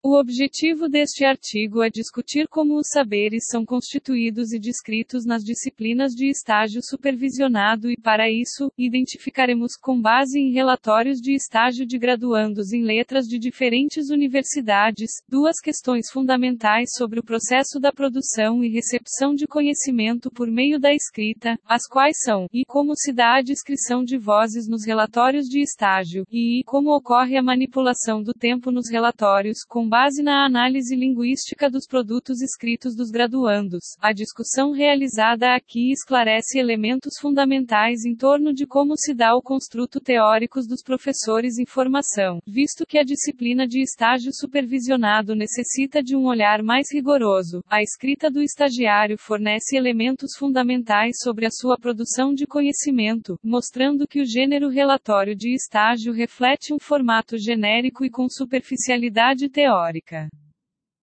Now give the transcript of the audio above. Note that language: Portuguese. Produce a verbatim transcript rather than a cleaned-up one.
O objetivo deste artigo é discutir como os saberes são constituídos e descritos nas disciplinas de estágio supervisionado e, para isso, identificaremos, com base em relatórios de estágio de graduandos em letras de diferentes universidades, duas questões fundamentais sobre o processo da produção e recepção de conhecimento por meio da escrita, as quais são, e como se dá a descrição de vozes nos relatórios de estágio, e, e como ocorre a manipulação do tempo nos relatórios, com base na análise linguística dos produtos escritos dos graduandos. A discussão realizada aqui esclarece elementos fundamentais em torno de como se dá o construto teóricos dos professores em formação, visto que a disciplina de estágio supervisionado necessita de um olhar mais rigoroso. A escrita do estagiário fornece elementos fundamentais sobre a sua produção de conhecimento, mostrando que o gênero relatório de estágio reflete um formato genérico e com superficialidade teórica.